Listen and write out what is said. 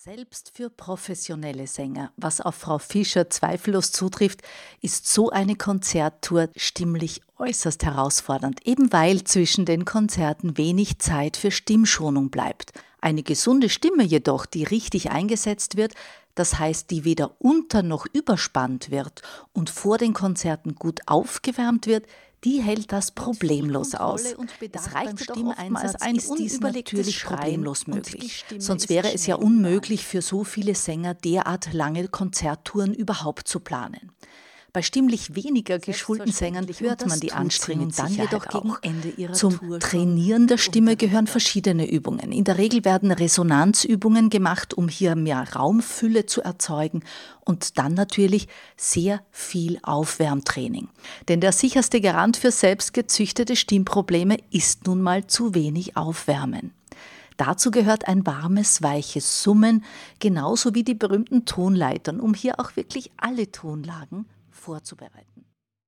Selbst für professionelle Sänger, was auf Frau Fischer zweifellos zutrifft, ist so eine Konzerttour stimmlich äußerst herausfordernd, eben weil zwischen den Konzerten wenig Zeit für Stimmschonung bleibt. Eine gesunde Stimme jedoch, die richtig eingesetzt wird, das heißt, die weder unter- noch überspannt wird und vor den Konzerten gut aufgewärmt wird, die hält das problemlos aus. Es reicht jedoch Stimmeinsatz, ist dies natürlich problemlos möglich. Sonst wäre es ja unmöglich für so viele Sänger derart lange Konzerttouren überhaupt zu planen. Bei stimmlich weniger geschulten Sängern hört man die Anstrengung dann jedoch gegen Ende ihrer Tour. Zum Trainieren der Stimme gehören verschiedene Übungen. In der Regel werden Resonanzübungen gemacht, um hier mehr Raumfülle zu erzeugen und dann natürlich sehr viel Aufwärmtraining. Denn der sicherste Garant für selbstgezüchtete Stimmprobleme ist nun mal zu wenig Aufwärmen. Dazu gehört ein warmes, weiches Summen, genauso wie die berühmten Tonleitern, um hier auch wirklich alle Tonlagen vorzubereiten.